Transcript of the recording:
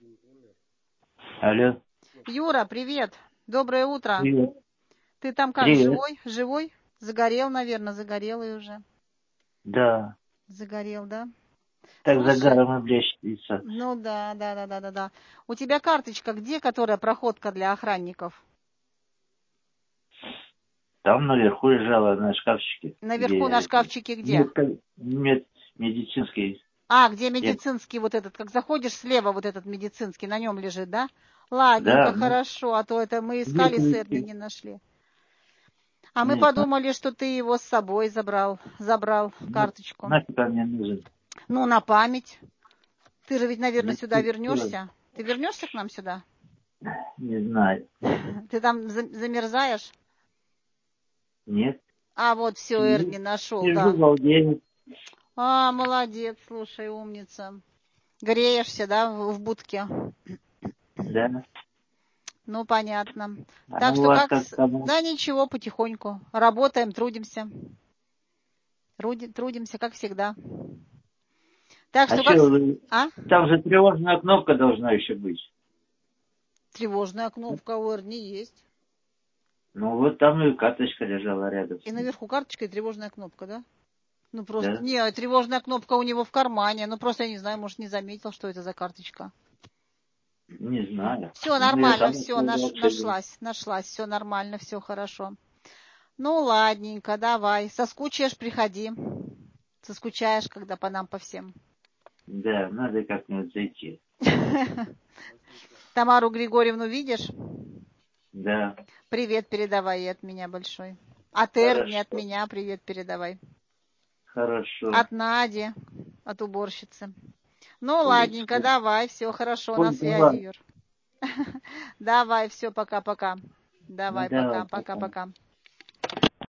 Алло. Юра, привет. Доброе утро. Привет. Ты там как, Привет. живой? Живой? Загорел, наверное, загорелый уже. Да. Загорел, да? Так Слушай, загаром облещется. ну да. У тебя карточка где, которая проходка для охранников? Там наверху лежала на шкафчике, Наверху на где шкафчике где? медицинский. А, где Я- медицинский вот этот, как заходишь слева вот этот медицинский, на нем лежит, да? Ладненько, Да, хорошо, а то это мы искали с Эрни, медицинский. не нашли. А мы Нет, подумали, что ты его с собой забрал карточку. нафиг он мне нужен. Ну, на память. Ты же ведь, наверное, сюда Зачем? вернешься. Ты вернешься к нам сюда? Не знаю. Ты там замерзаешь? Нет. А вот все, Эрни нашел, Сижу да. в Алдене. А, молодец, слушай, умница. Греешься, да, в будке? Да. Ну, понятно. А Так у что вас как... как там? Да ничего, потихоньку. Работаем, трудимся. Трудимся, как всегда. Так А что как... что, А? там же тревожная кнопка должна еще быть. Тревожная кнопка у Эрни есть. Ну вот там и карточка лежала рядом И с ним. наверху карточка и тревожная кнопка, да? Ну, просто... Да. Не, тревожная кнопка у него в кармане. Ну, просто я не знаю, может, не заметил, что это за карточка. Не знаю. Все Ну, я нормально, сам все, открыл вообще. нашлась, все нормально, все хорошо. Ну, ладненько, давай. Соскучаешь, приходи. Соскучаешь, когда по нам, по всем. Да, надо как-нибудь зайти. Тамару Григорьевну видишь? Да, Привет передавай ей от меня большой. От Эрни, от хорошо, меня привет передавай. хорошо. От Нади, от уборщицы. Ну, Ой, ладненько, давай, все хорошо, на сколько связи, вас? Юр. Давай, все, пока-пока. Ну, Давай, давай, пока, пока. пока-пока.